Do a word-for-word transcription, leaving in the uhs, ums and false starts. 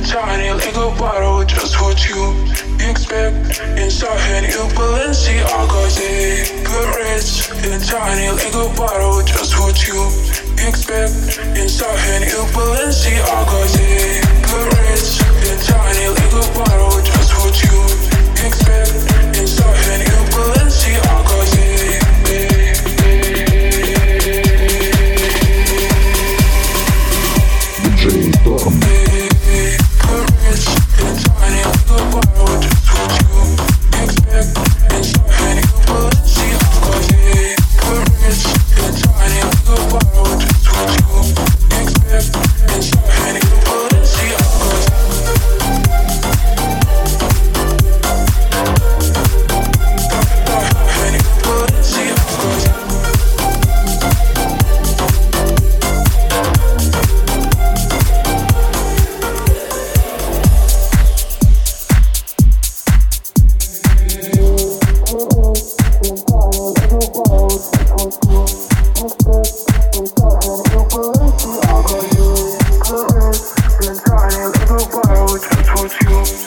tiny like a bottle, just what you expect. Inside you Balenciagas, good rich and tiny like a bottle, just what you expect. Inside you Balenciagas, good rich and tiny like a bottle, just what you expect. Inside you Balenciagas, just what you